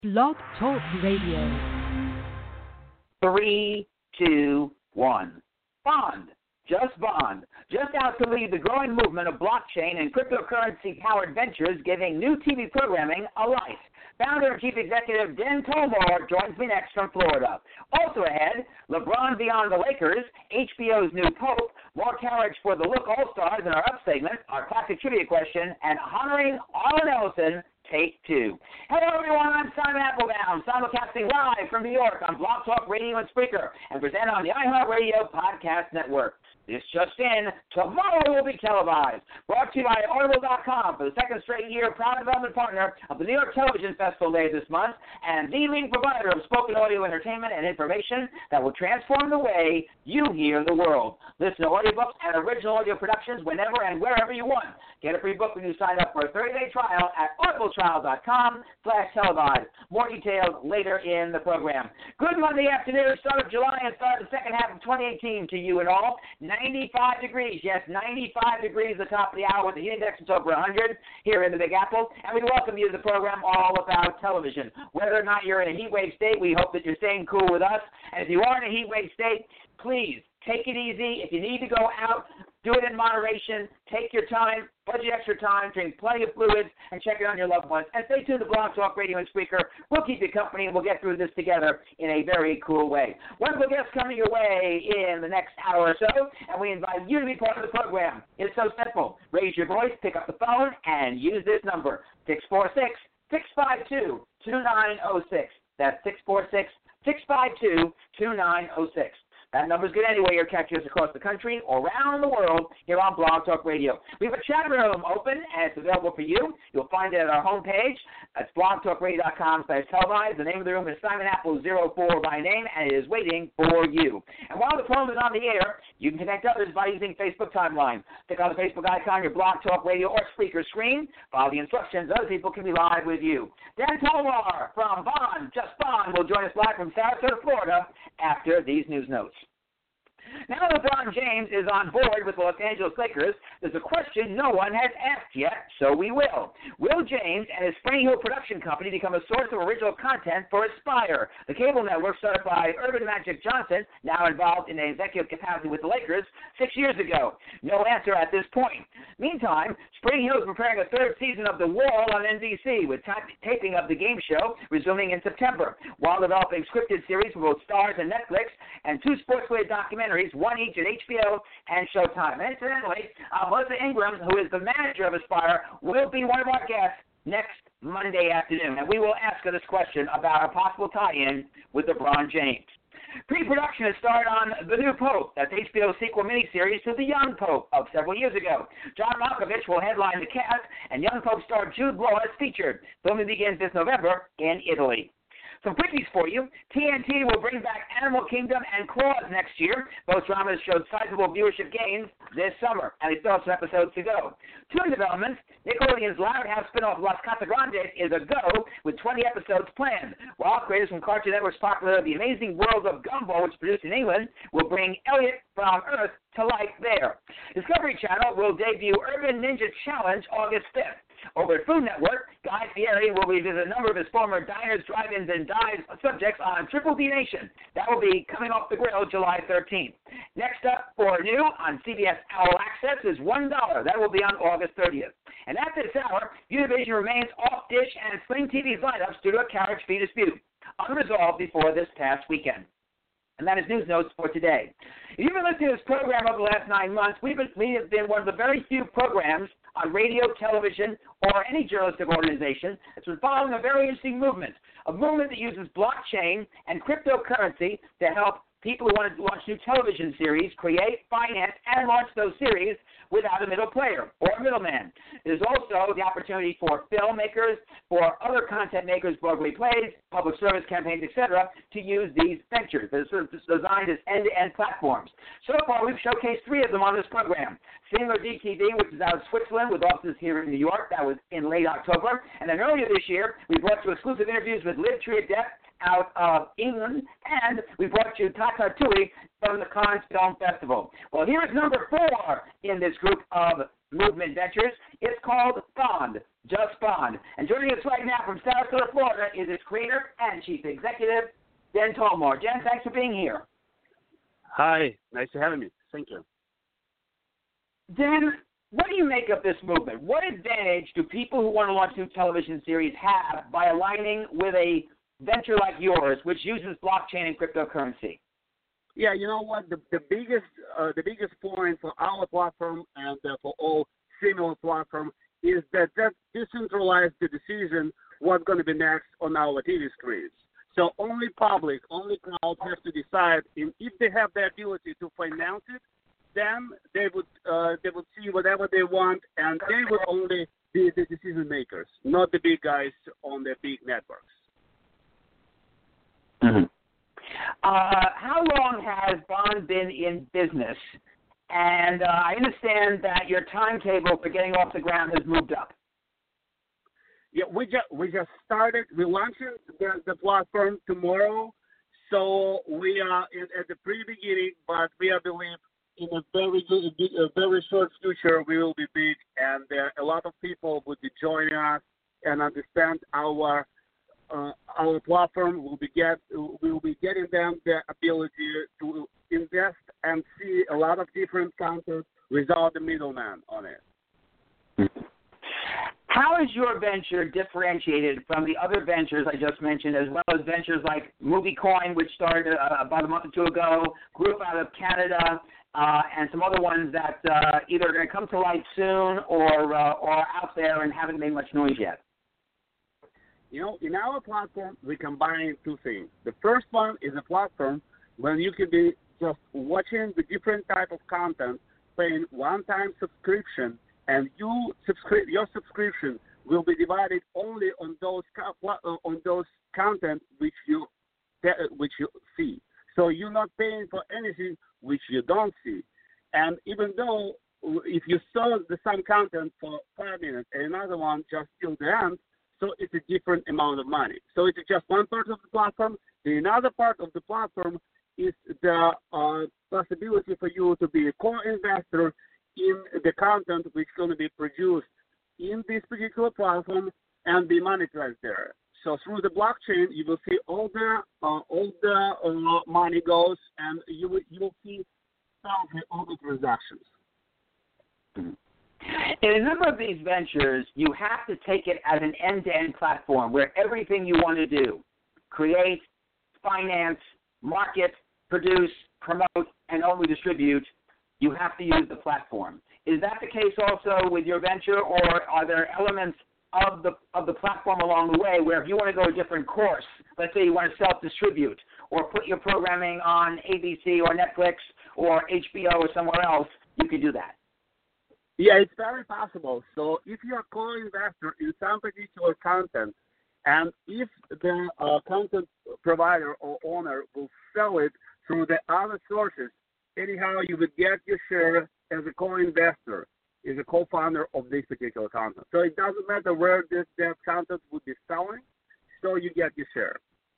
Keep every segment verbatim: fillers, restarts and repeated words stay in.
Blog Talk Radio. Three, two, one. Bond. Just Bond. Just out to lead the growing movement of blockchain and cryptocurrency-powered ventures, giving new T V programming a life. Founder and Chief Executive Dan Tolmar joins me next from Florida. Also ahead, LeBron beyond the Lakers, H B O's new Pope, more coverage for the Look All-Stars in our up segment, our classic trivia question, and honoring Arlen Ellison, take two. Hello, everyone. I'm Simon Applebaum, simulcasting live from New York on Blog Talk Radio and Spreaker, and present on the iHeartRadio Podcast Network. This just in, tomorrow will be televised. Brought to you by Audible dot com for the second straight year, proud development partner of the New York Television Festival Day this month, and the leading provider of spoken audio entertainment and information that will transform the way you hear the world. Listen to audiobooks and original audio productions whenever and wherever you want. Get a free book when you sign up for a thirty-day trial at audible trial dot com slash televised. More details later in the program. Good Monday afternoon, start of July and start of the second half of twenty eighteen to you and all. ninety-five degrees, yes, ninety-five degrees at the top of the hour with the heat index is over one hundred here in the Big Apple. And we welcome you to the program All About Television. Whether or not you're in a heat wave state, we hope that you're staying cool with us. And if you are in a heat wave state, please take it easy. If you need to go out, do it in moderation. Take your time, budget extra time, drink plenty of fluids, and check in on your loved ones. And stay tuned to Blog Talk Radio and Spreaker. We'll keep you company, and we'll get through this together in a very cool way. Wonderful guests coming your way in the next hour or so, and we invite you to be part of the program. It's so simple. Raise your voice, pick up the phone, and use this number, six four six, six five two, two nine zero six. That's six four six, six five two, two nine zero six. That number's good anyway. You're catching us across the country or around the world here on Blog Talk Radio. We have a chat room open, and it's available for you. You'll find it at our homepage. That's blog talk radio dot com slash televised. The name of the room is Simon Apple zero four by name, and it is waiting for you. And while the phone is on the air, you can connect others by using Facebook Timeline. Click on the Facebook icon, your Blog Talk Radio or Spreaker screen. Follow the instructions. Other people can be live with you. Dan Tolmar from Bond, Just Bond, will join us live from Sarasota, Florida, after these news notes. Now LeBron James is on board with the Los Angeles Lakers, there's a question no one has asked yet, so we will. Will James and his Spring Hill production company become a source of original content for Aspire, the cable network started by Urban Magic Johnson, now involved in an executive capacity with the Lakers, six years ago? No answer at this point. Meantime, Spring Hill is preparing a third season of The Wall on N B C, with t- taping of the game show resuming in September, while developing scripted series for both Starz and Netflix, and two sports-related documentaries, one each at H B O and Showtime. And incidentally, uh, Melissa Ingram, who is the manager of Aspire, will be one of our guests next Monday afternoon. And we will ask her this question about a possible tie-in with LeBron James. Pre-production has started on The New Pope, that's H B O's sequel miniseries to The Young Pope of several years ago. John Malkovich will headline the cast, and Young Pope star Jude Law is featured. Filming begins this November in Italy. Some quickies for you. T N T will bring back Animal Kingdom and Claws next year. Both dramas showed sizable viewership gains this summer, and they still have some episodes to go. Two developments. Nickelodeon's Loud House spinoff Las Casagrandes is a go, with twenty episodes planned. While creators from Cartoon Network's popular The Amazing World of Gumball, which is produced in England, will bring Elliot from Earth to life there. Discovery Channel will debut Urban Ninja Challenge August fifth. Over at Food Network, Guy Fieri will revisit a number of his former diners, drive-ins, and dives subjects on Triple D Nation. That will be coming off the grill July thirteenth. Next up for new on C B S All Access is one dollar. That will be on August thirtieth. And at this hour, Univision remains off-dish and Sling T V's lineups due to a carriage fee dispute, unresolved before this past weekend. And that is news notes for today. If you've been listening to this program over the last nine months, we've been, we have been one of the very few programs on radio, television, or any journalistic organization that's been following a very interesting movement, a movement that uses blockchain and cryptocurrency to help people who want to launch new television series create, finance, and launch those series without a middle player or a middleman. There's also the opportunity for filmmakers, for other content makers, Broadway plays, public service campaigns, et cetera, to use these ventures. They're sort of designed as end-to-end platforms. So far, we've showcased three of them on this program. Singler D T V, which is out of Switzerland with offices here in New York. That was in late October. And then earlier this year, we brought you exclusive interviews with Liv Triadet out of England, and we brought you Tata Tui from the Cannes Film Festival. Well, here is number four in this group of Movement Ventures. It's called Bond, Just Bond. And joining us right now from Sarasota, Florida, is its creator and chief executive, Dan Tolmar. Dan, thanks for being here. Hi, nice to have me. Thank you. Dan, what do you make of this movement? What advantage do people who want to launch new television series have by aligning with a venture like yours, which uses blockchain and cryptocurrency? Yeah, you know what? The, the biggest uh, the biggest point for our platform and uh, for all similar platforms is that that decentralized the decision what's going to be next on our T V screens. So only public, only crowd has to decide. And if they have the ability to finance it, then they would uh, they would see whatever they want, and they would only be the decision makers, not the big guys on the big networks. Mm-hmm. Uh, how long has Bond been in business? And uh, I understand that your timetable for getting off the ground has moved up. Yeah, we just we just started. We're launching the, the platform tomorrow, so we are in, at the pre-beginning, but we are believe in a very good, a very short future we will be big, and uh, a lot of people will be joining us and understand our uh, our platform. Will be get we will be getting them the ability to invest and see a lot of different content without the middleman on it. How is your venture differentiated from the other ventures I just mentioned, as well as ventures like MovieCoin, which started uh, about a month or two ago, Group out of Canada, uh, and some other ones that uh, either are going to come to light soon or uh, or out there and haven't made much noise yet? You know, in our platform, we combine two things. The first one is a platform when you can be just watching the different type of content, paying one-time subscription, and you subscribe, your subscription will be divided only on those on those content which you which you see. So you're not paying for anything which you don't see. And even though if you saw the same content for five minutes and another one just till the end, so it's a different amount of money. So it's just one part of the platform. The another part of the platform is the uh, possibility for you to be a co-investor in the content which is going to be produced in this particular platform and be monetized there. So through the blockchain, you will see all the uh, all the uh, money goes, and you will you will see all the transactions. In a number of these ventures, you have to take it as an end-to-end platform where everything you want to do, create, finance, market, produce, promote, and only distribute, you have to use the platform. Is that the case also with your venture, or are there elements of the of the platform along the way where if you want to go a different course, let's say you want to self-distribute or put your programming on A B C or Netflix or H B O or somewhere else, you can do that? Yeah, it's very possible. So if you're a co-investor in some particular content, and if the uh, content provider or owner will sell it through the other sources, anyhow, you would get your share as a co-investor, as a co-founder of this particular content. So it doesn't matter where this that content would be selling, so you get your share.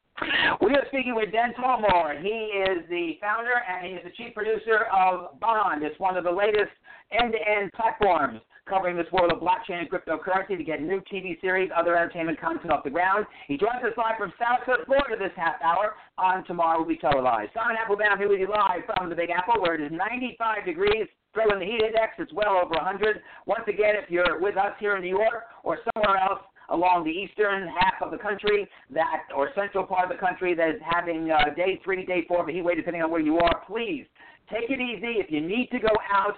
We are speaking with Dan Tolmar. He is the founder and he is the chief producer of Bond. It's one of the latest end-to-end platforms covering this world of blockchain and cryptocurrency to get new T V series, other entertainment content off the ground. He joins us live from Sarasota, Florida this half hour on Tomorrow Will Be Televised. Simon Applebaum here with you live from the Big Apple, where it is ninety-five degrees. Throw in the heat index, it's well over one hundred. Once again, if you're with us here in New York or somewhere else along the eastern half of the country that or central part of the country that is having uh, day three, day four of a heat wave, depending on where you are, please take it easy. If you need to go out,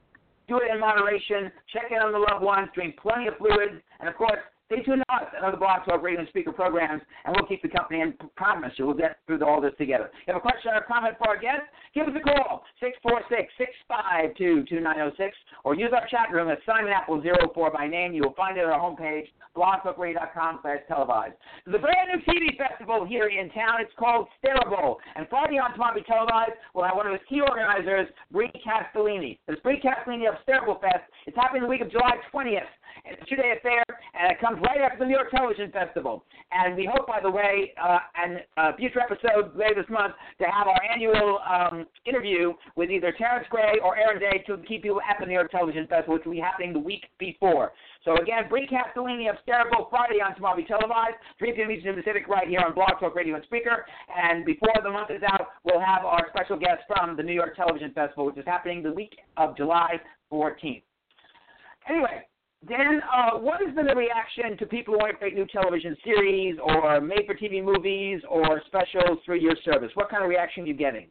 do it in moderation. Check in on the loved ones. Drink plenty of fluids. And, of course, stay tuned to us and other Blog Talk Radio and speaker programs, and we'll keep the company and promise you we'll get through all this together. If you have a question or a comment for our guest, give us a call, six four six, six five two, two nine zero six, or use our chat room at Simon Apple zero four by name. You will find it on our homepage, blog talk radio dot com slash televised. There's a brand new T V festival here in town. It's called Sterable. And Friday on Tomorrow Will Be Televised, we'll have one of its key organizers, Bree Castellini. There's Bree Castellini of Sterable Fest. It's happening the week of July twentieth. It's a two-day affair, and it comes comes right after the New York Television Festival. And we hope, by the way, uh, and uh, future episode later this month, to have our annual um, interview with either Terrence Gray or Aaron Day to keep you at the New York Television Festival, which will be happening the week before. So again, Bree Castellini of Stereo Friday on Tomorrow Be Televised, three p.m. Eastern Pacific right here on Blog Talk Radio and Speaker. And before the month is out, we'll have our special guest from the New York Television Festival, which is happening the week of July fourteenth. Anyway, Dan, uh, what has been the reaction to people who want to create new television series or made-for-T V movies or specials through your service? What kind of reaction are you getting?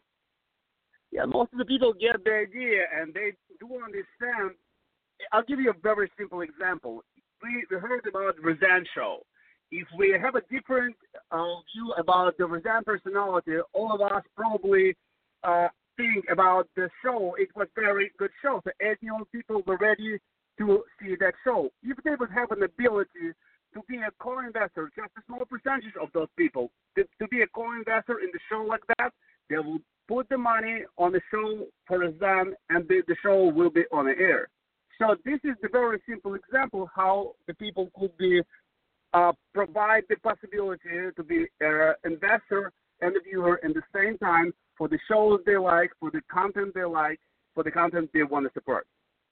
Yeah, most of the people get the idea, and they do understand. I'll give you a very simple example. We, we heard about the Roseanne show. If we have a different uh, view about the Roseanne personality, all of us probably uh, think about the show. It was a very good show. So eight million people were ready to see that show. If they would have an ability to be a co-investor, just a small percentage of those people, to, to be a co-investor in the show like that, they will put the money on the show for Roseanne, and the, the show will be on the air. So this is the very simple example how the people could be uh, provide the possibility to be an investor and a viewer at the same time for the shows they like, for the content they like, for the content they want to support.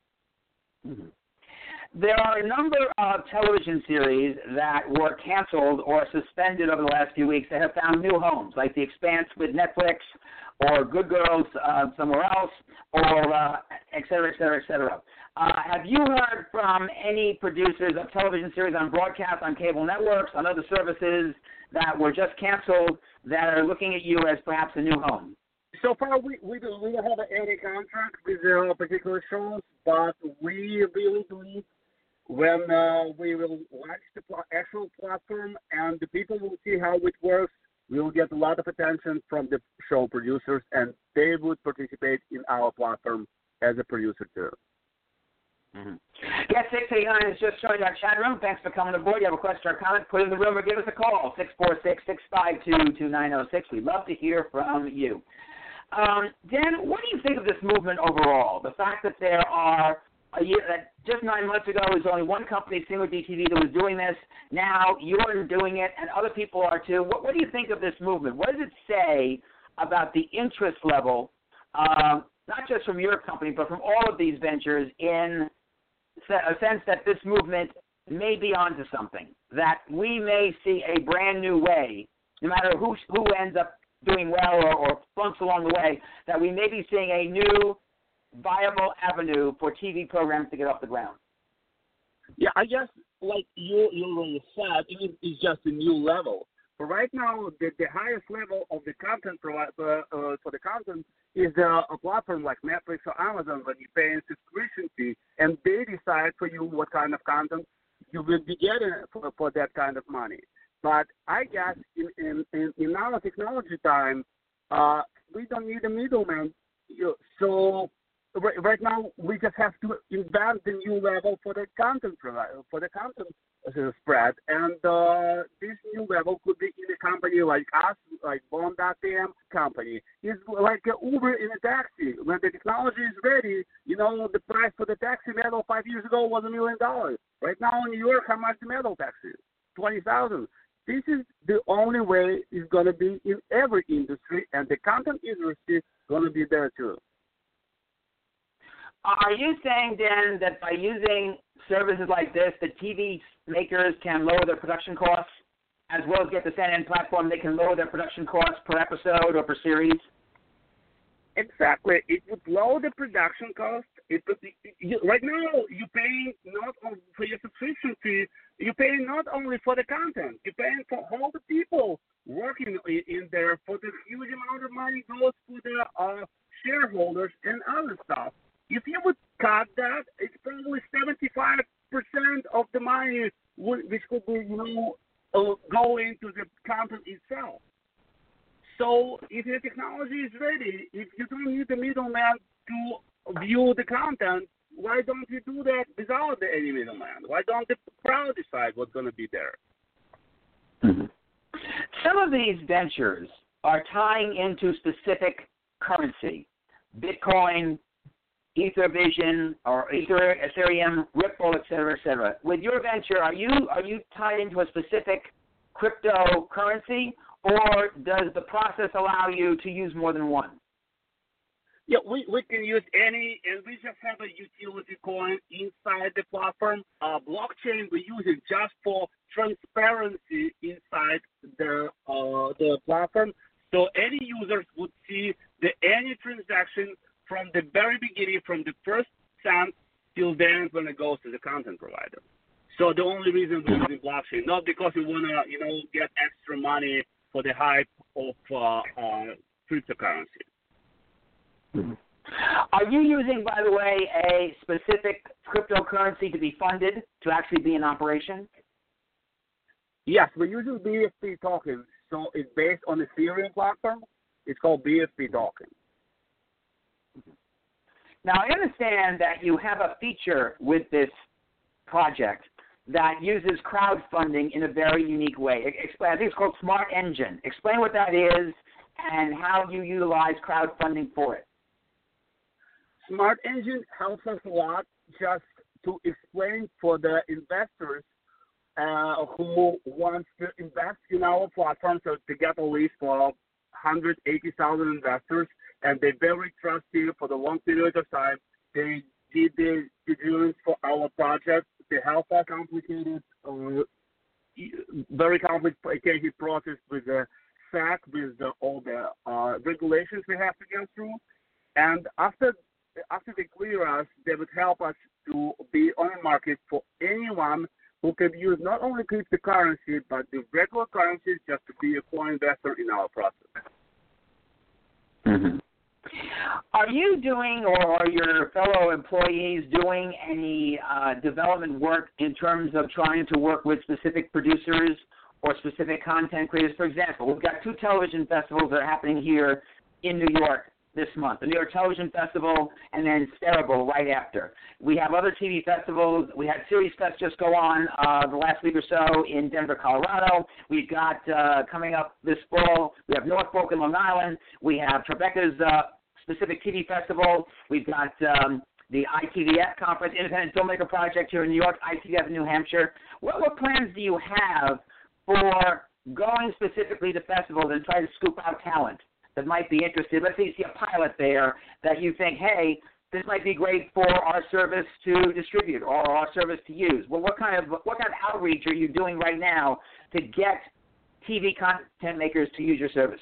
Mm-hmm. There are a number of television series that were canceled or suspended over the last few weeks that have found new homes, like The Expanse with Netflix, or Good Girls uh, somewhere else, or uh, et cetera, et cetera, et cetera. Uh, have you heard from any producers of television series on broadcast, on cable networks, on other services that were just canceled that are looking at you as perhaps a new home? So far, we we don't, we don't have any contract with uh, particular shows, but we really believe when uh, we will launch the pl- actual platform and the people will see how it works, we will get a lot of attention from the show producers, and they would participate in our platform as a producer too. Mm-hmm. Guest six eighty-nine has just joined our chat room. Thanks for coming aboard. You have a question or comment, put it in the room or give us a call, six four six, six five two, two nine zero six. We'd love to hear from you. Um, Dan, what do you think of this movement overall? The fact that there are a year, that just nine months ago there was only one company, Single D T V, that was doing this. Now you're doing it, and other people are too. What, what do you think of this movement? What does it say about the interest level, um, not just from your company, but from all of these ventures, in a sense that this movement may be onto something, that we may see a brand new way, no matter who who ends up doing well or, or flunks along the way, that we may be seeing a new viable avenue for T V programs to get off the ground? Yeah, I guess, like you, you already said, it is just a new level. But right now, the, the highest level of the content for, uh, uh, for the content is uh, a platform like Netflix or Amazon, when you pay a subscription fee, and they decide for you what kind of content you will be getting for, for that kind of money. But I guess in, in, in, in our technology time, uh, we don't need a middleman. You, so right, right now, we just have to invent the new level for the content for the content uh, spread. And uh, this new level could be in a company like us, like Bond dot P M company. It's like an Uber in a taxi. When the technology is ready, you know, the price for the taxi metal five years ago was a million dollars. Right now in New York, how much the metal taxi? twenty thousand dollars. This is the only way it's going to be in every industry, and the content industry is going to be there too. Are you saying, Dan, that by using services like this, the T V makers can lower their production costs, as well as get the C N N platform, they can lower their production costs per episode or per series? Exactly. It would lower the production cost. It would be, you, right now, you pay not only for your subscription fee, you pay not only for the content, you pay for all the people working in, in there, for the huge amount of money goes to the uh, shareholders and other stuff. If you would cut that, it's probably seventy-five percent of the money would, which could be, you know, uh, go into the content itself. So if your technology is ready, if you don't need the middleman to view the content, why don't you do that without the any middleman? Why don't the crowd decide what's going to be there? Mm-hmm. Some of these ventures are tying into specific currency, Bitcoin, EtherVision or Ether, Ethereum, Ripple, et cetera, et cetera. With your venture, are you are you tied into a specific cryptocurrency, or does the process allow you to use more than one? Yeah, we, we can use any, and we just have a utility coin inside the platform. Uh, blockchain we use it just for transparency inside the uh, the platform, so any users would see the any transaction from the very beginning, from the first cent till the end when it goes to the content provider. So the only reason we're using blockchain, not because we want to, you know, get extra money for the hype of uh, uh, cryptocurrency. Mm-hmm. Are you using, by the way, a specific cryptocurrency to be funded to actually be in operation? Yes, we're using B F P tokens. So it's based on the Ethereum platform. It's called B F P token. Now, I understand that you have a feature with this project that uses crowdfunding in a very unique way. Explain, I think it's called Smart Engine. Explain what that is and how you utilize crowdfunding for it. Smart Engine helps us a lot just to explain for the investors uh, who want to invest in our platform, so to get a list for one hundred eighty thousand investors, and they're very trusty for the long period of time. They did the due diligence for our project. They help us complicated, uh, very complicated process with the S E C, with the, all the uh, regulations we have to go through. And after after they clear us, they would help us to be on the market for anyone who can use not only cryptocurrency, but the regular currencies just to be a core investor in our process. Mm-hmm. Are you doing, or are your fellow employees doing any uh, development work in terms of trying to work with specific producers or specific content creators? For example, we've got two television festivals that are happening here in New York this month, the New York Television Festival and then Cerebral right after. We have other T V festivals. We had Series Fest just go on uh, the last week or so in Denver, Colorado. We've got uh, coming up this fall, we have Norfolk and Long Island. We have Tribeca's uh, specific T V festival. We've got um, the I T V F Conference, Independent Filmmaker Project here in New York, I T V F in New Hampshire. What, what plans do you have for going specifically to festivals and trying to scoop out talent that might be interested? Let's say you see a pilot there that you think, hey, this might be great for our service to distribute or our service to use. Well, what kind of what kind of outreach are you doing right now to get T V content makers to use your service?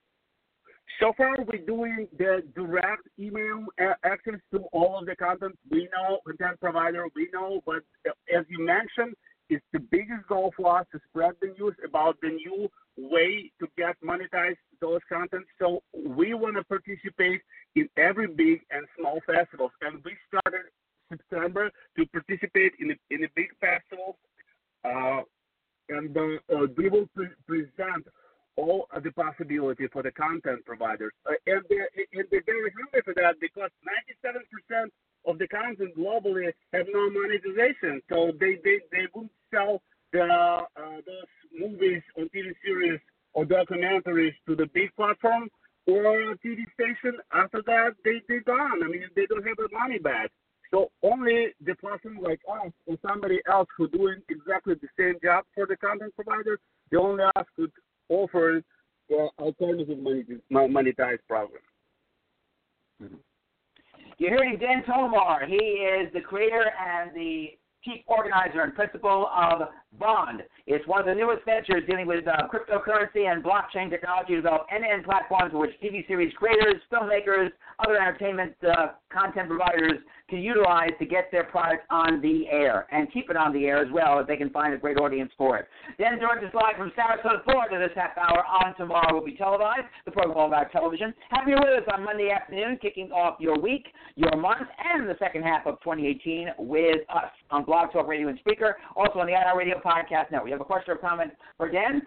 So far, we're doing the direct email access to all of the content. We know, content provider, we know, but as you mentioned, it's the biggest goal for us to spread the news about the new way to get monetized those content. So we want to participate in every big and small festivals. And we started September to participate in the, in the big festivals. Uh, and uh, uh, we will pre- present all of the possibility for the content providers. Uh, and, they're, and they're very happy for that because ninety-seven percent of the content globally have no monetization. So they, they, they won't sell the, uh, those movies or T V series or documentaries to the big platform or a T V station. After that, they, they're gone. I mean, they don't have their money back. So only the platform like us or somebody else who doing exactly the same job for the content provider, they only us could offer the alternative monetized program. Mm-hmm. You're hearing Dan Tolmar. He is the creator and the chief organizer and principal of Bond. It's one of the newest ventures dealing with uh, cryptocurrency and blockchain technology to develop end-to-end platforms for which T V series creators, filmmakers, other entertainment uh, content providers can utilize to get their product on the air and keep it on the air as well if they can find a great audience for it. Dan joins us live from Sarasota, Florida. This half hour on Tomorrow will be televised. The program all about television. Happy you're with us on Monday afternoon, kicking off your week, your month, and the second half of twenty eighteen with us on Blog Talk Radio and Speaker, also on the iHeartRadio Podcast Network. You have a question or comment for Dan?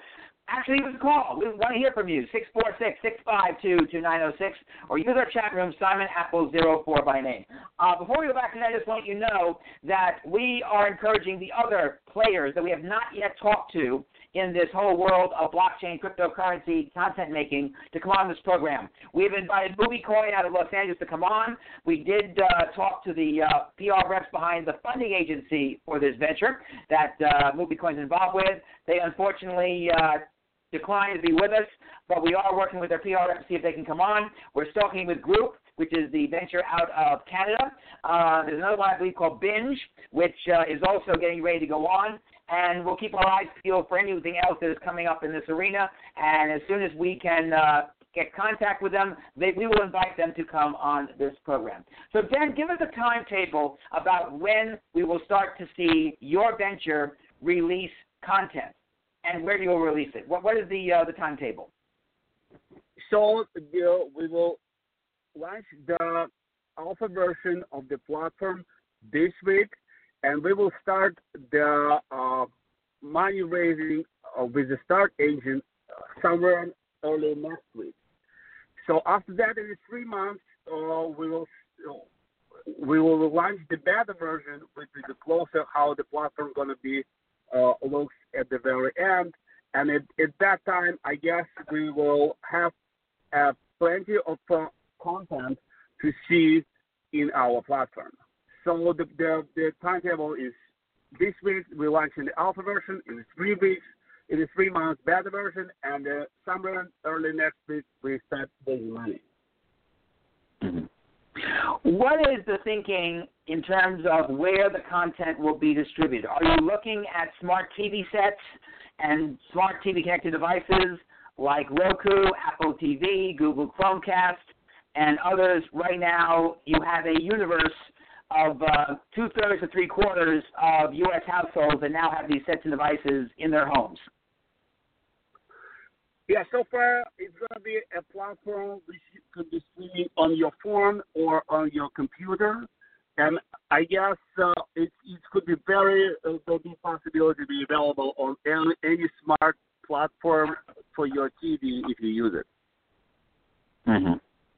actually give us a call. We want to hear from you, six four six, six five two, two nine zero six, or use our chat room, Simon Apple zero four by name. Uh, before we go back to that, I just want you to know that we are encouraging the other players that we have not yet talked to in this whole world of blockchain, cryptocurrency, content making to come on this program. We've invited MovieCoin out of Los Angeles to come on. We did uh, talk to the uh, P R reps behind the funding agency for this venture that uh, MovieCoin is involved with. They unfortunately uh, declined to be with us, but we are working with their P R reps to see if they can come on. We're talking with Group, which is the venture out of Canada. Uh, there's another one I believe called Binge, which uh, is also getting ready to go on. And we'll keep our eyes peeled for anything else that is coming up in this arena. And as soon as we can uh, get contact with them, they, we will invite them to come on this program. So, Dan, give us a timetable about when we will start to see your venture release content and where you will release it. What, what is the uh, the timetable? So uh, we will launch the alpha version of the platform this week, and we will start the uh, money raising uh, with the start engine uh, somewhere early next week. So after that, in three months, uh, we will uh, we will launch the beta version, which is closer how the platform going to be uh, looks at the very end. And at, at that time, I guess we will have uh, plenty of uh, content to see in our platform. So the, the, the timetable is this week we launch in the alpha version, in three weeks, in the three months beta version, and uh, somewhere early next week we start raising money. Mm-hmm. What is the thinking in terms of where the content will be distributed? Are you looking at smart T V sets and smart T V connected devices like Roku, Apple T V, Google Chromecast, and others? Right now, you have a universe of uh, two-thirds to three-quarters of U S households that now have these sets and devices in their homes. Yeah, so far it's going to be a platform which you could be streaming on your phone or on your computer. And I guess uh, it, it could be very, uh, there'll be possibility to be available on any, any smart platform for your T V if you use it. Mm-hmm.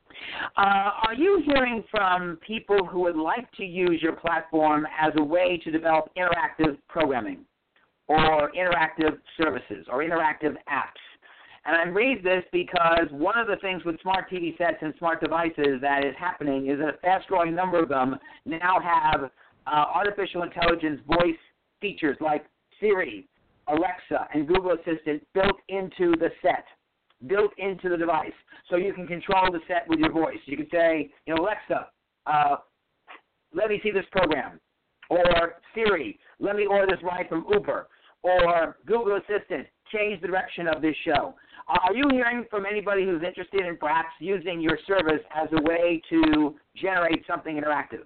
Uh, are you hearing from people who would like to use your platform as a way to develop interactive programming or interactive services or interactive apps? And I raise this because one of the things with smart T V sets and smart devices that is happening is that a fast-growing number of them now have uh, artificial intelligence voice features like Siri, Alexa, and Google Assistant built into the set, built into the device. So you can control the set with your voice. You can say, you know, Alexa, uh, let me see this program. Or Siri, let me order this ride from Uber. Or Google Assistant, change the direction of this show. Are you hearing from anybody who's interested in perhaps using your service as a way to generate something interactive?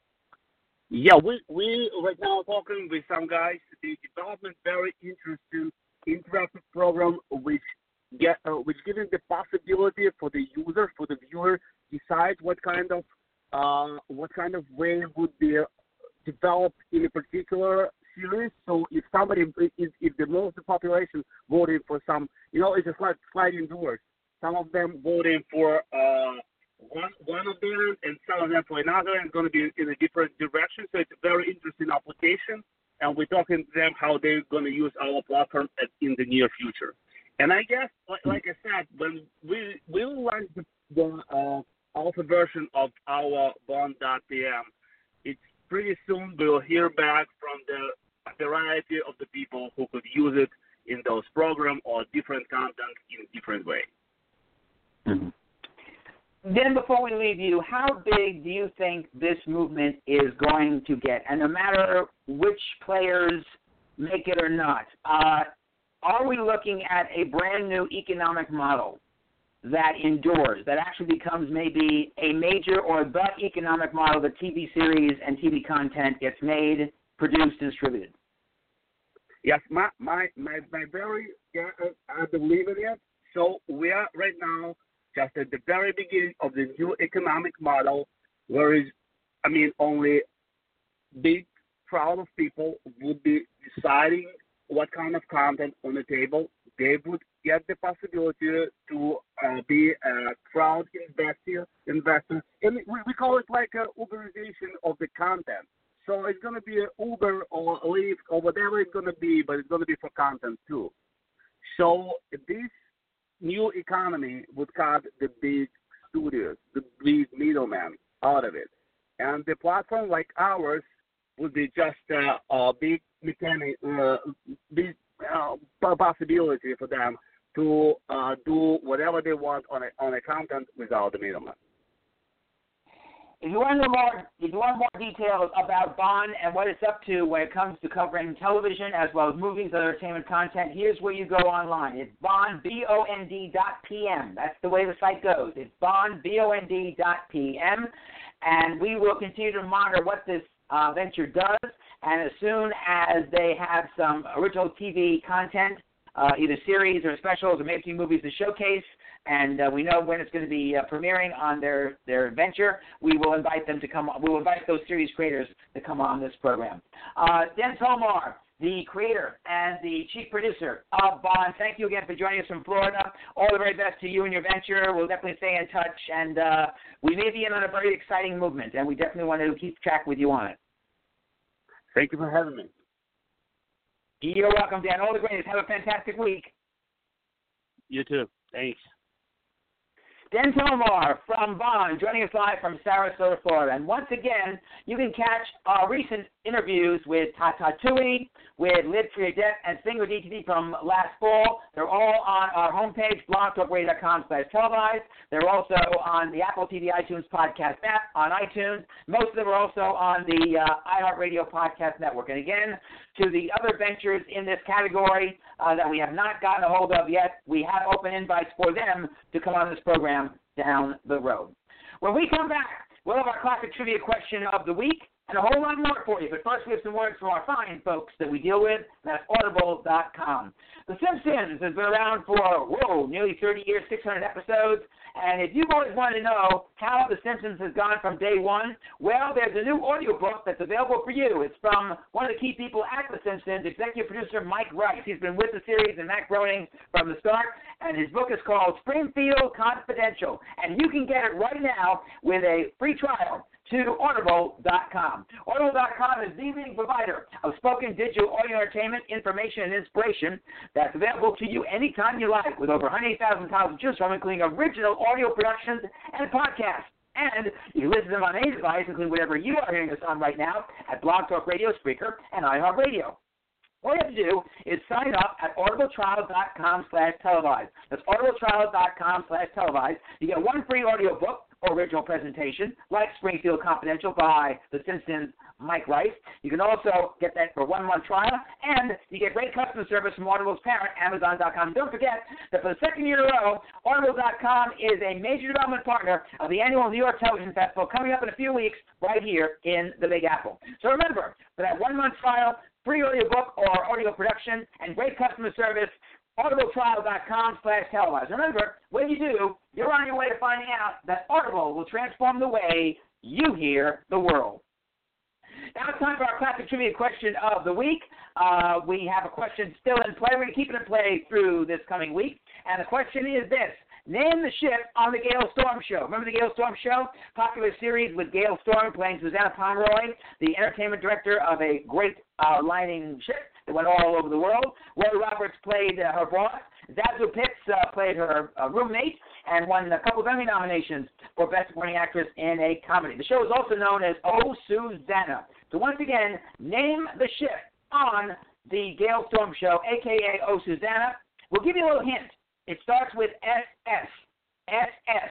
Yeah, we we right now talking with some guys. The development very interesting interactive program which get uh, which giving the possibility for the user, for the viewer, decide what kind of uh, what kind of way would be developed in a particular series. So if somebody, if, if the most of the population voted for some, you know, it's just like sliding doors. Some of them voting for uh, one one of them, and some of them for another, and it's going to be in a different direction. So it's a very interesting application, and we're talking to them how they're going to use our platform at, in the near future. And I guess, like, like I said, when we we will launch the, the uh, alpha version of our bond dot p m, it's pretty soon we'll hear back from the variety of the people who could use it in those programs or different content in different ways. Mm-hmm. Then before we leave you, how big do you think this movement is going to get? And no matter which players make it or not, uh, are we looking at a brand new economic model that endures, that actually becomes maybe a major or the economic model that T V series and T V content gets made, produced, and distributed? Yes, my my my, my very yeah, I believe in it. So we are right now just at the very beginning of the new economic model, where is, I mean, only big crowd of people would be deciding what kind of content on the table they would get the possibility to uh, be a crowd investor, investor. And we, we call it like a Uberization of the content. So it's going to be an Uber or Lyft or whatever it's going to be, but it's going to be for content too. So this new economy would cut the big studios, the big middlemen out of it. And the platform like ours would be just uh, a big mechanic, uh, big uh, possibility for them to uh, do whatever they want on a, on a content without the middleman. If you want to know more, if you want more details about Bond and what it's up to when it comes to covering television as well as movies and entertainment content, here's where you go online. It's Bond, B O N D dot P M. That's the way the site goes. It's Bond, B O N D dot P M. And we will continue to monitor what this uh, venture does. And as soon as they have some original T V content, uh, either series or specials or maybe movies to showcase, and uh, we know when it's going to be uh, premiering on their, their venture, we will invite them to come on. We will invite those series creators to come on this program. Uh, Dan Tomar, the creator and the chief producer of Bond, thank you again for joining us from Florida. All the very best to you and your venture. We'll definitely stay in touch, and uh, we may be in on a very exciting movement, and we definitely want to keep track with you on it. Thank you for having me. You're welcome, Dan. All the greatest. Have a fantastic week. You too. Thanks. Dan Tomar from Bond, joining us live from Sarasota, Florida. And once again, you can catch our recent interviews with Tata Tui, with Live Free of Debt, and Single D T D from last fall. They're all on our homepage, blog talk radio dot com slash televised. They're also on the Apple T V iTunes podcast app, on iTunes. Most of them are also on the uh, iHeartRadio podcast network. And again, to the other ventures in this category uh, that we have not gotten a hold of yet, we have open invites for them to come on this program down the road. When we come back, we'll have our classic trivia question of the week and a whole lot more for you. But first, we have some words from our fine folks that we deal with. That's audible dot com. The Simpsons has been around for, whoa, nearly thirty years, six hundred episodes. And if you've always wanted to know how The Simpsons has gone from day one, well, there's a new audiobook that's available for you. It's from one of the key people at The Simpsons, executive producer Mike Rice. He's been with the series and Matt Groening from the start, and his book is called Springfield Confidential. And you can get it right now with a free trial to audible dot com. audible dot com is the leading provider of spoken digital audio entertainment, information, and inspiration that's available to you anytime you like, with over one hundred eight thousand titles to choose from, including original audio productions and podcasts. And you can listen to them on any device, including whatever you are hearing us on right now, at Blog Talk Radio, Spreaker, and iHeartRadio. All you have to do is sign up at audible trial dot com slash televised. That's audible trial dot com slash televised. You get one free audio book or original presentation, like Springfield Confidential by The Simpsons' Mike Rice. You can also get that for one month trial, and you get great customer service from Audible's parent, Amazon dot com. Don't forget that for the second year in a row, audible dot com is a major development partner of the annual New York Television Festival coming up in a few weeks right here in the Big Apple. So remember, for that one-month trial, free audio book or audio production, and great customer service, audible trial dot com slash televised. Remember, when you do, you're on your way to finding out that Audible will transform the way you hear the world. Now it's time for our classic trivia question of the week. Uh, we have a question still in play. We're going to keep it in play through this coming week. And the question is this. Name the ship on the Gale Storm Show. Remember the Gale Storm Show? Popular series with Gale Storm playing Susanna Pomeroy, the entertainment director of a great uh, lining ship that went all over the world. Roy Roberts played uh, her boss. Zazu Pitts uh, played her uh, roommate and won a couple of Emmy nominations for Best Supporting Actress in a Comedy. The show is also known as Oh, Susanna. So once again, name the ship on the Gale Storm Show, a k a. Oh, Susanna. We'll give you a little hint. It starts with S S. S S.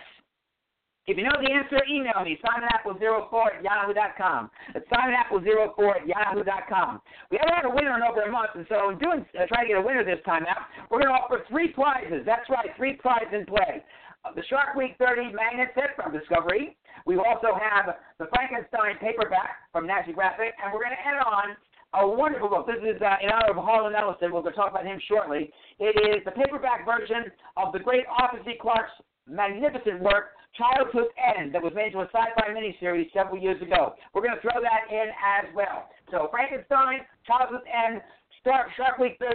If you know the answer, email me, simon apple zero four at yahoo dot com. That's simon apple zero four at yahoo dot com. We haven't had a winner in over a month, and so in doing, uh, trying to get a winner this time out, we're going to offer three prizes. That's right, three prizes in play. Uh, the Shark Week thirty magnet set from Discovery. We also have the Frankenstein paperback from National Graphic, and we're going to add on a wonderful book. This is uh, in honor of Harlan Ellison. We're going to talk about him shortly. It is the paperback version of the great Arthur C. Clarke's magnificent work, Childhood's End, that was made into a sci-fi miniseries several years ago. We're going to throw that in as well. So Frankenstein, Childhood's End, Shark, Shark Week thirty,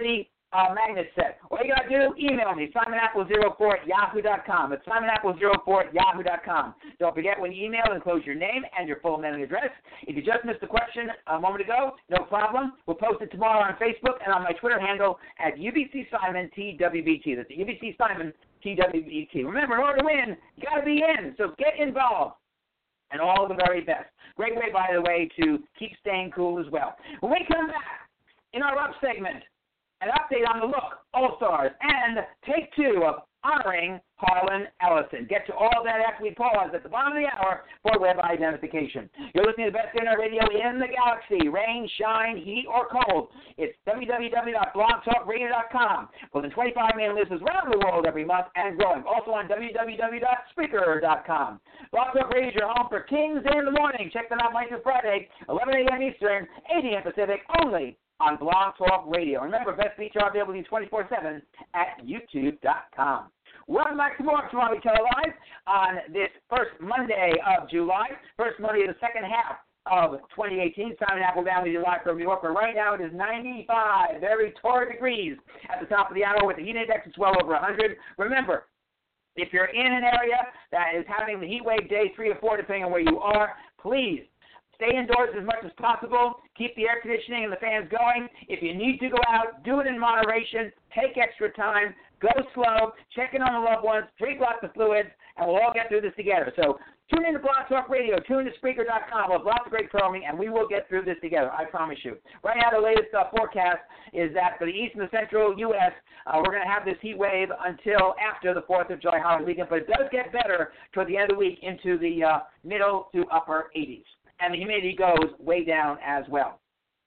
uh, magnet set. All you got to do, email me, simon apple zero four at yahoo dot com. It's simon apple zero four at yahoo dot com. Don't forget when you email, enclose your name and your full mailing address. If you just missed the question a moment ago, no problem. We'll post it tomorrow on Facebook and on my Twitter handle at U B C Simon T W B T. That's U B C Simon T W B T. Remember, in order to win, you got to be in, so get involved. And all the very best. Great way, by the way, to keep staying cool as well. When we come back, in our up segment, an update on the Look All-Stars and take two of honoring Harlan Ellison. Get to all that after we pause at the bottom of the hour for web identification. You're listening to the best internet radio in the galaxy. Rain, shine, heat, or cold. It's w w w dot blog talk radio dot com. More than twenty-five million listeners around the world every month and growing. Also on w w w dot spreaker dot com. Blog Talk Radio is your home for Kings in the Morning. Check them out Monday through Friday, eleven a.m. Eastern, eight a.m. Pacific, only on Blog Talk Radio. Remember, best feature available twenty-four seven at youtube dot com. Welcome back to more Tomorrow We Tell Live on this first Monday of July, first Monday of the second half of twenty eighteen. Simon Apple Valley live from New York, where right now it is ninety-five, very torrid degrees at the top of the hour with the heat index. It's well over one hundred. Remember, if you're in an area that is having the heat wave day three or four, depending on where you are, please stay indoors as much as possible. Keep the air conditioning and the fans going. If you need to go out, do it in moderation. Take extra time. Go slow. Check in on the loved ones. Drink lots of fluids, and we'll all get through this together. So tune in to Blog Talk Radio. Tune in to Spreaker dot com. We'll have lots of great programming, and we will get through this together. I promise you. Right now, the latest uh, forecast is that for the east and the central U S, uh, we're going to have this heat wave until after the fourth of July holiday weekend, but it does get better toward the end of the week into the uh, middle to upper eighties. And the humidity goes way down as well.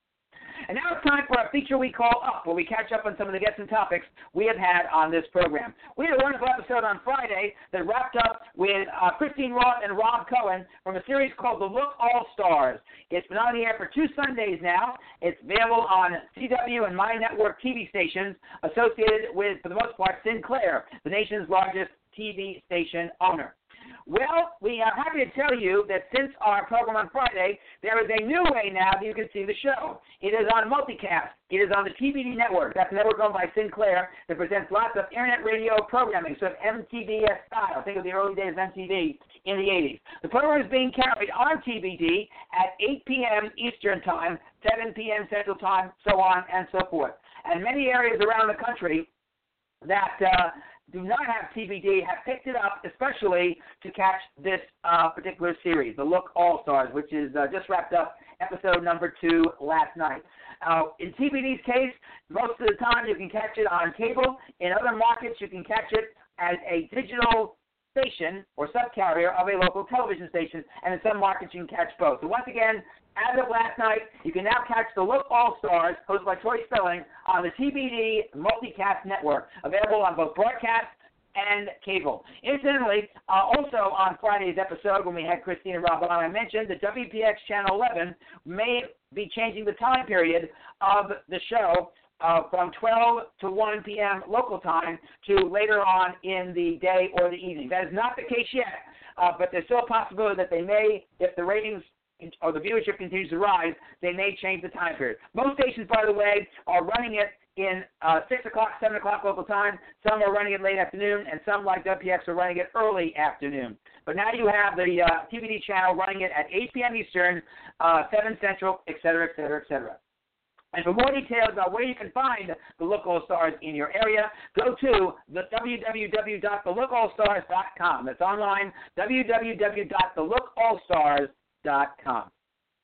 And now it's time for a feature we call Up, where we catch up on some of the guests and topics we have had on this program. We had a wonderful episode on Friday that wrapped up with uh, Christine Roth and Rob Cohen from a series called The Look All-Stars. It's been on the air for two Sundays now. It's available on C W and My Network T V stations associated with, for the most part, Sinclair, the nation's largest T V station owner. Well, we are happy to tell you that since our program on Friday, there is a new way now that you can see the show. It is on multicast. It is on the T V D network. That's a network owned by Sinclair that presents lots of internet radio programming, sort of M T V S style. Think of the early days of M T V in the eighties. The program is being carried on T V D at eight p.m. Eastern Time, seven p.m. Central Time, so on and so forth. And many areas around the country that uh, do not have T V D have picked it up, especially to catch this uh, particular series, The Look All-Stars, which is uh, just wrapped up episode number two last night. Uh, in T V D's case, most of the time you can catch it on cable. In other markets, you can catch it as a digital station or subcarrier of a local television station, and in some markets you can catch both. So once again, as of last night, you can now catch The Look All-Stars, hosted by Tori Spelling, on the T V D Multicast Network, available on both broadcast and cable. Incidentally, uh, also on Friday's episode when we had Christine and Rob on, I mentioned that W P X Channel eleven may be changing the time period of the show uh, from twelve to one p.m. local time to later on in the day or the evening. That is not the case yet, uh, but there's still a possibility that they may, if the ratings or the viewership continues to rise, they may change the time period. Most stations, by the way, are running it in uh, six o'clock, seven o'clock local time. Some are running it late afternoon, and some, like W P X, are running it early afternoon. But now you have the uh, T V D channel running it at eight p.m. Eastern, uh, seven Central, et cetera, et cetera, et cetera. And for more details about where you can find the Look All-Stars in your area, go to the w w w dot the look all stars dot com. That's online, w w w dot the look all stars dot com.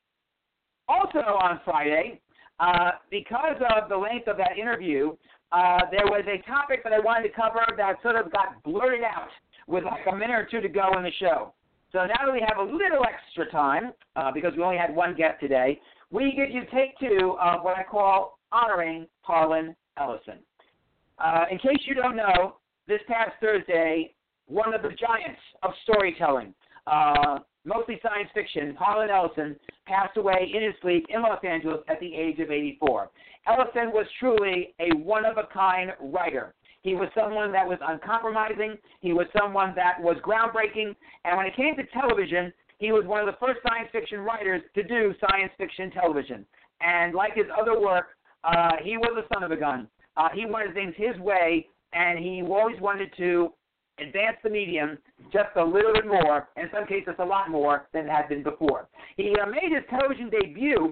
Also on Friday, uh, because of the length of that interview, uh, there was a topic that I wanted to cover that sort of got blurted out with like a minute or two to go in the show. So now that we have a little extra time, uh, because we only had one guest today, we give you take two of what I call honoring Harlan Ellison. Uh, in case you don't know, this past Thursday, one of the giants of storytelling, uh, mostly science fiction, Harlan Ellison, passed away in his sleep in Los Angeles at the age of eighty-four. Ellison was truly a one-of-a-kind writer. He was someone that was uncompromising. He was someone that was groundbreaking. And when it came to television, he was one of the first science fiction writers to do science fiction television. And like his other work, uh, he was a son of a gun. Uh, he wanted things his way, and he always wanted to advance the medium just a little bit more, in some cases a lot more than it had been before. He uh, made his television debut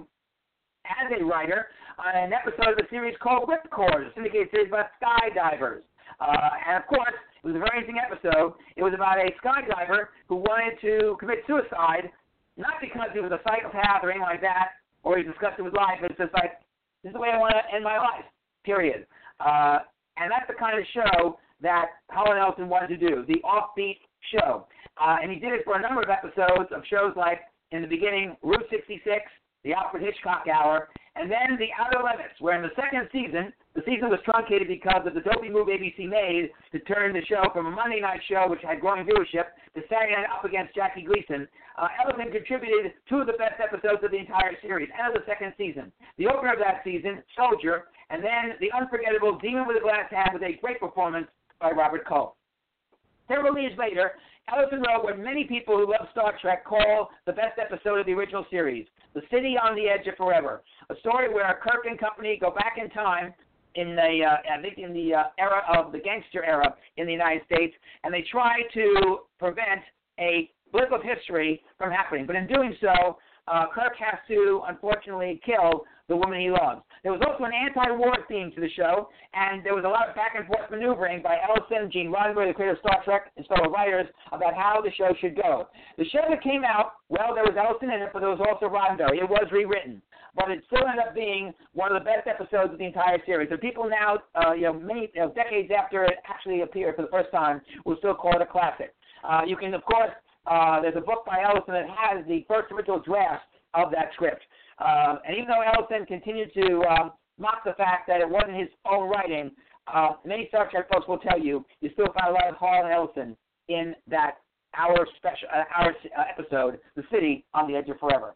as a writer on an episode of a series called Ripcord, a syndicated series about skydivers. Uh, and, of course, it was a very interesting episode. It was about a skydiver who wanted to commit suicide, not because he was a psychopath or anything like that, or he disgusted with life. It's just like, this is the way I want to end my life, period. Uh, and that's the kind of show that Howard Ellison wanted to do, the offbeat show. Uh, and he did it for a number of episodes of shows like, in the beginning, Route sixty-six, the Alfred Hitchcock Hour, and then The Outer Limits, where in the second season, the season was truncated because of the dopey move A B C made to turn the show from a Monday night show, which had growing viewership, to Saturday night up against Jackie Gleason. Uh, Ellison contributed two of the best episodes of the entire series, and of the second season. The opener of that season, Soldier, and then the unforgettable Demon with a Glass Hand with a great performance by Robert Culp. Several years later, Ellison wrote what many people who love Star Trek call the best episode of the original series, The City on the Edge of Forever, a story where Kirk and company go back in time in the, uh, I think in the uh, era of the gangster era in the United States, and they try to prevent a blip of history from happening. But in doing so, uh, Kirk has to, unfortunately, kill the woman he loves. There was also an anti-war theme to the show, and there was a lot of back-and-forth maneuvering by Ellison, Gene Roddenberry, the creator of Star Trek, and fellow writers about how the show should go. The show that came out, well, there was Ellison in it, but there was also Roddenberry. It was rewritten, but it still ended up being one of the best episodes of the entire series. So people now, uh, you know, many you know, decades after it actually appeared for the first time, will still call it a classic. Uh, you can, of course, uh, there's a book by Ellison that has the first original draft of that script. Uh, and even though Ellison continued to uh, mock the fact that it wasn't his own writing, uh, many Star Trek folks will tell you you still find a lot of Harlan Ellison in that hour special uh, hour uh, episode, The City on the Edge of Forever.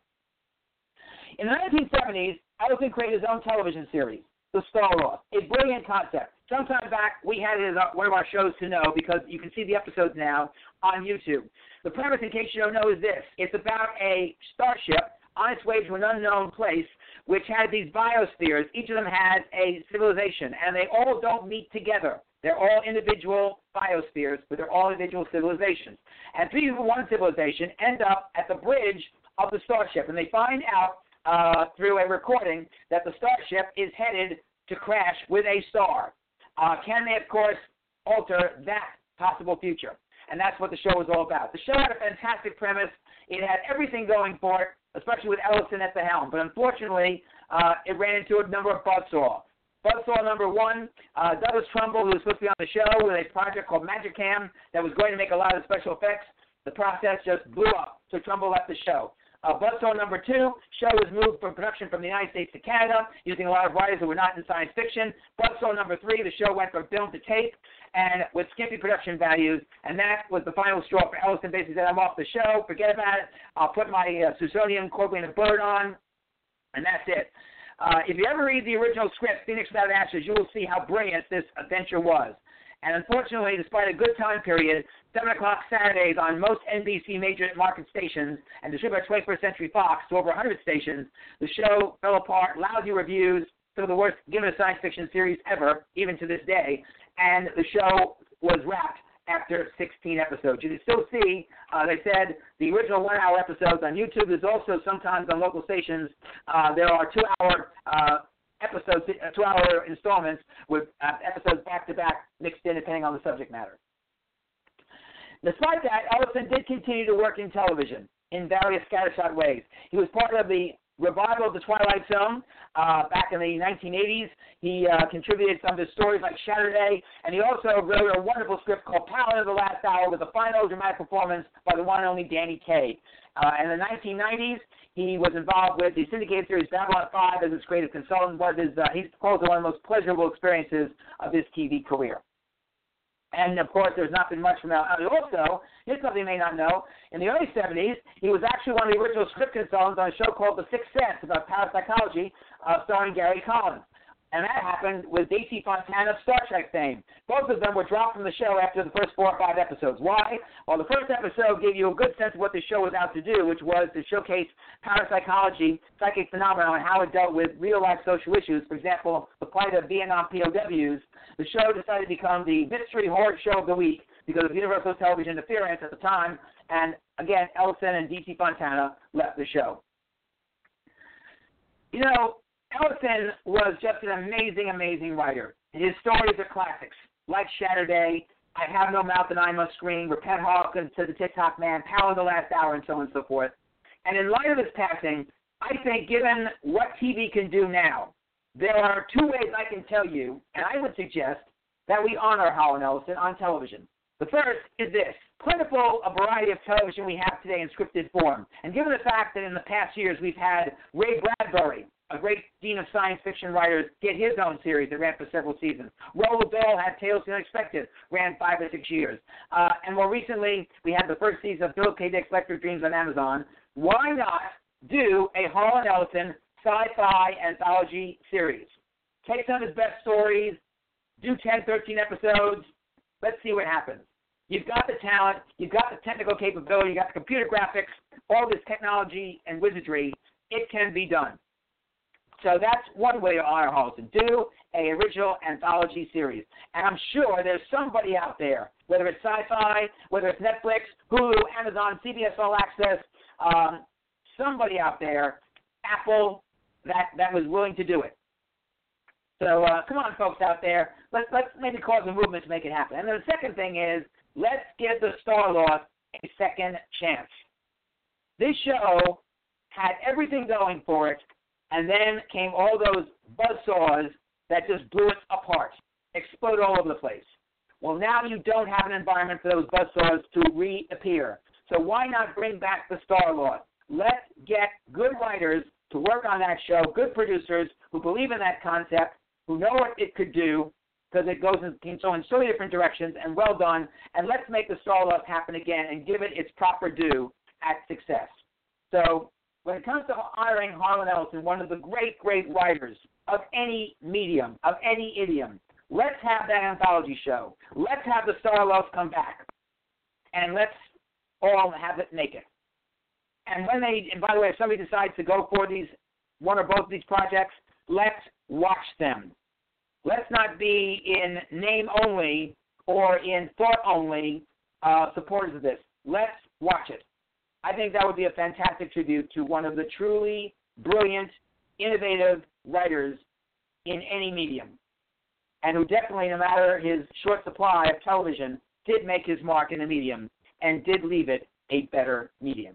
In the nineteen seventies, Ellison created his own television series, The Star-Lost, a brilliant concept. Sometime back, we had it as one of our shows to know because you can see the episodes now on YouTube. The premise, in case you don't know, is this. It's about a starship on its way to an unknown place, which has these biospheres. Each of them has a civilization, and they all don't meet together. They're all individual biospheres, but they're all individual civilizations. And three from one civilization end up at the bridge of the starship, and they find out uh, through a recording that the starship is headed to crash with a star. Uh, can they, of course, alter that possible future? And that's what the show was all about. The show had a fantastic premise. It had everything going for it, especially with Ellison at the helm. But unfortunately, uh, it ran into a number of buzzsaw. Buzzsaw number one, uh, Douglas Trumbull, who was supposed to be on the show with a project called Magicam that was going to make a lot of special effects, the process just blew up, so Trumbull left the show. Uh, Buzzsaw number two, show was moved from production from the United States to Canada, using a lot of writers who were not in science fiction. Buzzsaw number three, the show went from film to tape, and with skimpy production values, and that was the final straw for Ellison. Basically said, I'm off the show, forget about it, I'll put my uh, Smithsonian Corbin and Bird on, and that's it. Uh, if you ever read the original script, Phoenix Without Ashes, you will see how brilliant this adventure was. And unfortunately, despite a good time period, seven o'clock Saturdays on most N B C major market stations and distributed by twenty-first Century Fox to over one hundred stations, the show fell apart, lousy reviews, some of the worst given a science fiction series ever, even to this day, and the show was wrapped after sixteen episodes. You can still see, uh, they said, the original one-hour episodes on YouTube. There's also sometimes on local stations, uh, there are two-hour uh, episodes, uh, two-hour installments with uh, episodes back-to-back mixed in depending on the subject matter. Despite that, Ellison did continue to work in television in various scattershot ways. He was part of the revival of the Twilight Zone uh, back in the nineteen eighties. He uh, contributed some of his stories like Saturday, and he also wrote a wonderful script called Paladin of the Last Hour with a final dramatic performance by the one and only Danny Kaye. Uh, in the nineteen nineties, he was involved with the syndicated series Babylon five as his creative consultant. Was his, uh, he calls it one of the most pleasurable experiences of his T V career. And, of course, there's not been much from that. Also, here's something you may not know. In the early seventies, he was actually one of the original script consultants on a show called The Sixth Sense about parapsychology, uh, starring Gary Collins. And that happened with D C Fontana of Star Trek fame. Both of them were dropped from the show after the first four or five episodes. Why? Well, the first episode gave you a good sense of what the show was out to do, which was to showcase parapsychology, psychic phenomena, and how it dealt with real-life social issues. For example, the plight of Vietnam P O Ws. The show decided to become the mystery horror show of the week because of Universal Television interference at the time. And, again, Ellison and D C Fontana left the show. You know, Ellison was just an amazing, amazing writer. His stories are classics, like Saturday, I Have No Mouth and I Must Scream, Repent Hawkins to the TikTok Man, Power of the Last Hour, and so on and so forth. And in light of his passing, I think given what T V can do now, there are two ways I can tell you, and I would suggest, that we honor Harlan Ellison on television. The first is this: plentiful a variety of television we have today in scripted form. And given the fact that in the past years we've had Ray Bradbury, a great dean of science fiction writers, get his own series that ran for several seasons. Roald Dahl had Tales of the Unexpected, ran five or six years. Uh, and more recently, we had the first season of Philip K. Dick's Electric Dreams on Amazon. Why not do a Harlan Ellison sci-fi anthology series? Take some of his best stories, do ten, thirteen episodes. Let's see what happens. You've got the talent, you've got the technical capability, you've got the computer graphics, all this technology and wizardry. It can be done. So that's one way to honor Harlan. Do a original anthology series. And I'm sure there's somebody out there, whether it's sci-fi, whether it's Netflix, Hulu, Amazon, C B S All Access, um, somebody out there, Apple, that, that was willing to do it. So uh, come on, folks out there. Let's, let's maybe cause a movement to make it happen. And then the second thing is, let's give the Starlost a second chance. This show had everything going for it, and then came all those buzzsaws that just blew it apart, explode all over the place. Well, now you don't have an environment for those buzzsaws to reappear. So why not bring back the Starlost? Let's get good writers to work on that show, good producers who believe in that concept, who know what it could do, because it goes in, in so many different directions, and well done, and let's make the Starlost happen again and give it its proper due at success. So when it comes to honoring Harlan Ellison, one of the great, great writers of any medium, of any idiom, let's have that anthology show. Let's have the Starlost come back, and let's all have it naked. And when they, and by the way, if somebody decides to go for these, one or both of these projects, let's watch them. Let's not be in name only or in thought only uh, supporters of this. Let's watch it. I think that would be a fantastic tribute to one of the truly brilliant, innovative writers in any medium, and who definitely, no matter his short supply of television, did make his mark in the medium and did leave it a better medium.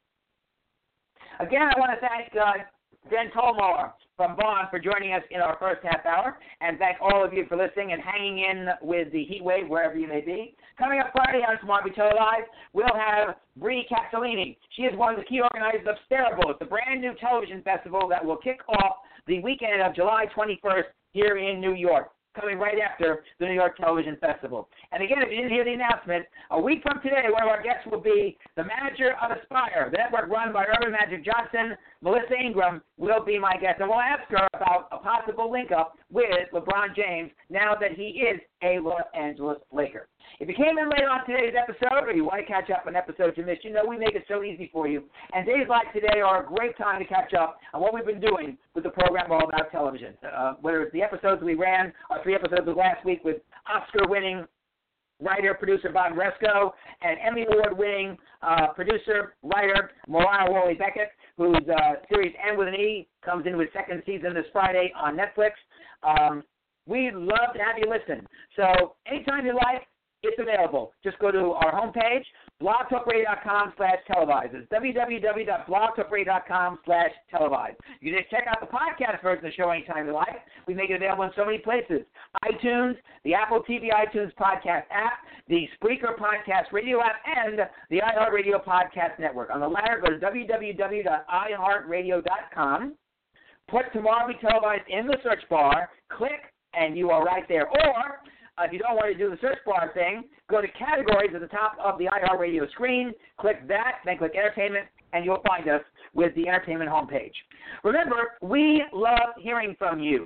Again, I want to thank uh, Ben Tolmar from Bonn for joining us in our first half hour, and thank all of you for listening and hanging in with the heat wave wherever you may be. Coming up Friday on Tomorrow We Tell Live, we'll have Bree Castellini. She is one of the key organizers of Starables, the brand new television festival that will kick off the weekend of July twenty-first here in New York, coming right after the New York Television Festival. And again, if you didn't hear the announcement, a week from today, one of our guests will be the manager of Aspire, the network run by Urban Magic Johnson. Melissa Ingram will be my guest, and we'll ask her about a possible link-up with LeBron James now that he is a Los Angeles Laker. If you came in late on today's episode, or you want to catch up on episodes you missed, you know we make it so easy for you. And days like today are a great time to catch up on what we've been doing with the program All About Television. Uh, whether it's the episodes we ran, or three episodes of last week with Oscar-winning writer, producer Bob Resco, and Emmy Award-winning uh, producer, writer Morana Worley-Beckett, whose uh, series End with an E comes into its second season this Friday on Netflix. Um, we'd love to have you listen. So anytime you like, it's available. Just go to our homepage, blogtalkradio.com slash televised. It's www.blogtalkradio.com slash televised. You can just check out the podcast version of the show anytime you like. We make it available in so many places. iTunes, the Apple T V iTunes podcast app, the Spreaker podcast radio app, and the iHeartRadio podcast network. On the latter, go to w w w dot i heart radio dot com. Put Tomorrow We Televised in the search bar, click, and you are right there. Or Uh, if you don't want to do the search bar thing, go to categories at the top of the iHeartRadio screen, click that, then click entertainment, and you'll find us with the entertainment homepage. Remember, we love hearing from you.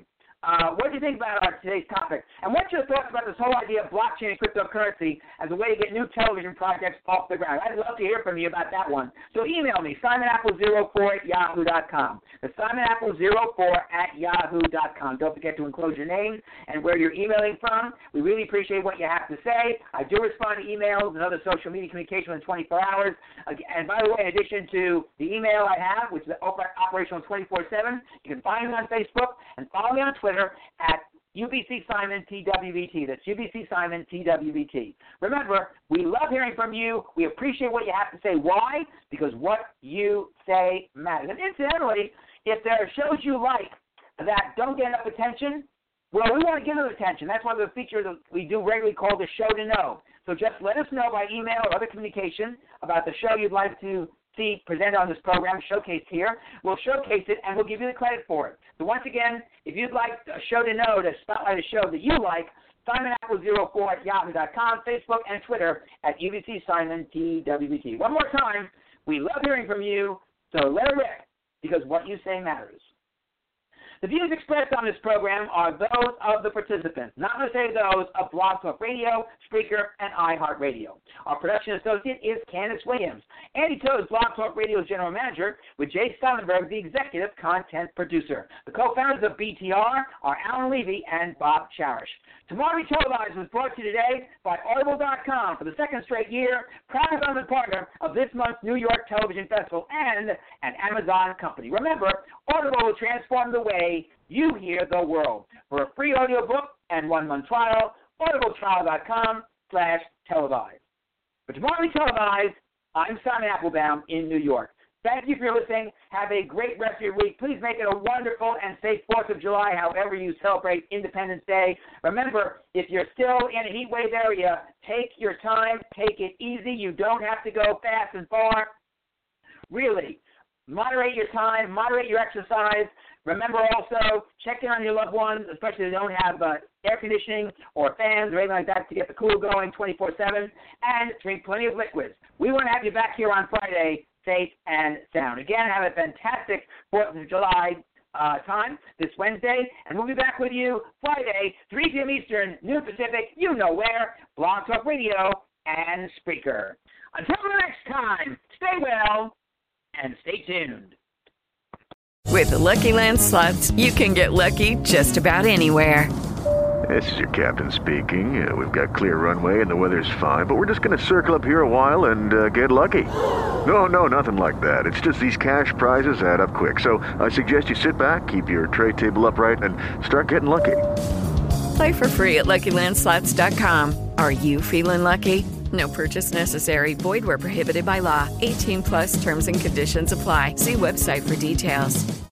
Uh, what do you think about our today's topic? And what's your thoughts about this whole idea of blockchain and cryptocurrency as a way to get new television projects off the ground? I'd love to hear from you about that one. So email me, simon apple zero four at yahoo dot com. The simon apple zero four at yahoo dot com. Don't forget to enclose your name and where you're emailing from. We really appreciate what you have to say. I do respond to emails and other social media communication within twenty-four hours. And by the way, in addition to the email I have, which is operational twenty-four seven, you can find me on Facebook and follow me on Twitter at U B C Simon T W B T. That's U B C Simon T W B T. Remember, we love hearing from you. We appreciate what you have to say. Why? Because what you say matters. And incidentally, if there are shows you like that don't get enough attention, well, we want to give them attention. That's one of the features that we do regularly called the show to know. So just let us know by email or other communication about the show you'd like to see presented on this program, showcased here. We'll showcase it, and we'll give you the credit for it. So once again, if you'd like a show to know to spotlight a show that you like, simon apple zero four at yahoo dot com, Facebook, and Twitter at U B C Simon T W B T. One more time, we love hearing from you, so let it rip, because what you say matters. The views expressed on this program are those of the participants, not necessarily those of Blog Talk Radio, Spreaker, and iHeartRadio. Our production associate is Candace Williams. Andy Todd is Blog Talk Radio's general manager, with Jay Stellenberg, the executive content producer. The co-founders of B T R are Alan Levy and Bob Cherish. Tomorrow We Televised was brought to you today by Audible dot com for the second straight year, proud development partner of this month's New York Television Festival and an Amazon company. Remember, Audible will transform the way you hear the world. For a free audiobook and one-month trial, audible trial dot com slash televised. For Tomorrow We Televised, I'm Simon Applebaum in New York. Thank you for listening. Have a great rest of your week. Please make it a wonderful and safe fourth of July, however you celebrate Independence Day. Remember, if you're still in a heat wave area, take your time, take it easy. You don't have to go fast and far. Really, moderate your time, moderate your exercise. Remember also, check in on your loved ones, especially if they don't have uh, air conditioning or fans or anything like that to get the cool going twenty-four seven, and drink plenty of liquids. We want to have you back here on Friday, safe and sound. Again, have a fantastic fourth of July uh, time this Wednesday, and we'll be back with you Friday, three p.m. Eastern, noon Pacific, you know where, Blog Talk Radio and Spreaker. Until the next time, stay well and stay tuned. With the Lucky Land Slots, you can get lucky just about anywhere. This is your captain speaking. Uh, we've got clear runway and the weather's fine, but we're just going to circle up here a while and uh, get lucky. No, no, nothing like that. It's just these cash prizes add up quick. So I suggest you sit back, keep your tray table upright, and start getting lucky. Play for free at lucky land slots dot com. Are you feeling lucky? No purchase necessary. Void where prohibited by law. eighteen plus terms and conditions apply. See website for details.